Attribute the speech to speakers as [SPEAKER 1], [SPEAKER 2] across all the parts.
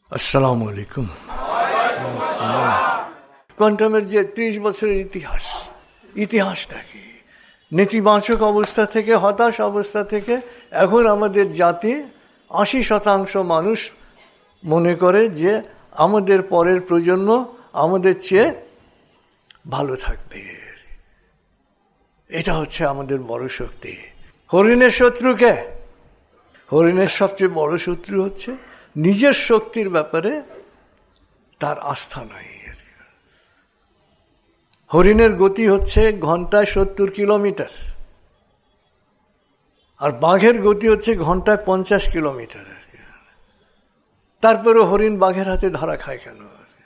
[SPEAKER 1] আসসালামু আলাইকুম। কোয়ান্টামের যে 30 বছরের ইতিহাসটা কি? নেতিবাচক অবস্থা থেকে, হতাশ অবস্থা থেকে এখন আমাদের জাতি 80% মানুষ মনে করে যে আমাদের পরের প্রজন্ম আমাদের চেয়ে ভালো থাকবে। এটা হচ্ছে আমাদের বড় শক্তি। হরিণের শত্রুকে, হরিণের সবচেয়ে বড় শত্রু হচ্ছে নিজের শক্তির ব্যাপারে তার আস্থা নাই। হরিণের গতি হচ্ছে ঘন্টায় 70 কিলোমিটার, আর বাঘের গতি হচ্ছে ঘন্টায় 50 কিলোমিটার। তারপরে হরিণ বাঘের হাতে ধরা খায় কেন?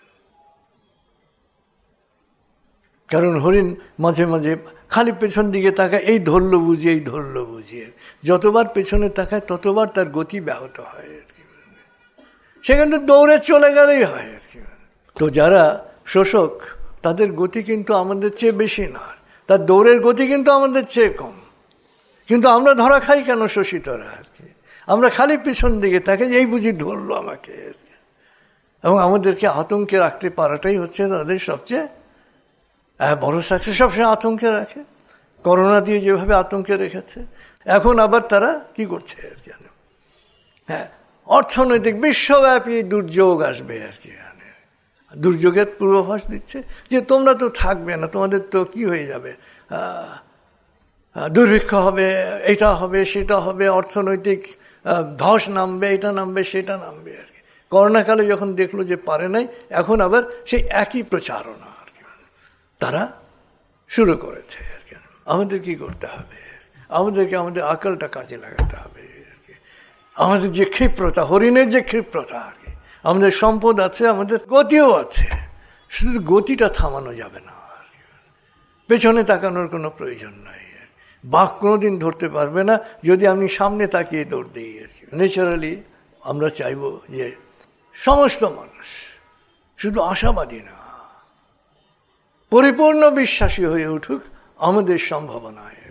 [SPEAKER 1] কারণ হরিণ মাঝে মাঝে খালি পেছন দিকে তাকায়, এই ধরল বুঝিয়ে যতবার পেছনে তাকায় ততবার তার গতি ব্যাহত হয়। সেখান থেকে দৌড়ে চলে গেলেই হয়। তো যারা শোষক তাদের গতি কিন্তু আমাদের চেয়ে বেশি না, তার দৌড়ের গতি কিন্তু আমাদের চেয়ে কম। কিন্তু আমরা ধরা খাই কেন শোষিতরা? আমরা খালি পিছন দিকে তাকে এই বুঝি ধরলো আমাকে। এবং আমাদেরকে আতঙ্কে রাখতে পারাটাই হচ্ছে তাদের সবচেয়ে বড় সাকসেস। সবসময় আতঙ্কে রাখে, করোনা দিয়ে যেভাবে আতঙ্কে রেখেছে, এখন আবার তারা কি করছে জানো? হ্যাঁ, অর্থনৈতিক বিশ্বব্যাপী দুর্যোগ আসবে আর কি। দুর্যোগের পূর্বাভাস দিচ্ছে যে তোমরা তো থাকবে না, তোমাদের তো কি হয়ে যাবে, দুর্ভিক্ষ হবে, এটা হবে সেটা হবে, অর্থনৈতিক ধস নামবে, এটা নামবে সেটা নামবে আর কি। করোনাকালে যখন দেখলো যে পারে নাই, এখন আবার সেই একই প্রচারণা আর কি তারা শুরু করেছে আর কি। আমাদের কি করতে হবে? আমাদেরকে আমাদের আকলটা কাজে লাগাতে হবে আর কি। আমাদের যে ক্ষিপ্রতা, হরিণের যে ক্ষিপ্রতা আর কি, আমাদের সম্পদ আছে, আমাদের গতিও আছে, শুধু গতিটা থামানো যাবে না। পেছনে তাকানোর কোনো প্রয়োজন নাই। বাঘ কোনোদিন ধরতে পারবে না যদি আমি সামনে তাকিয়ে দৌড় দিই আর কি। ন্যাচারালি আমরা চাইব যে সমস্ত মানুষ শুধু আশাবাদী না, পরিপূর্ণ বিশ্বাসী হয়ে উঠুক আমাদের সম্ভাবনায়।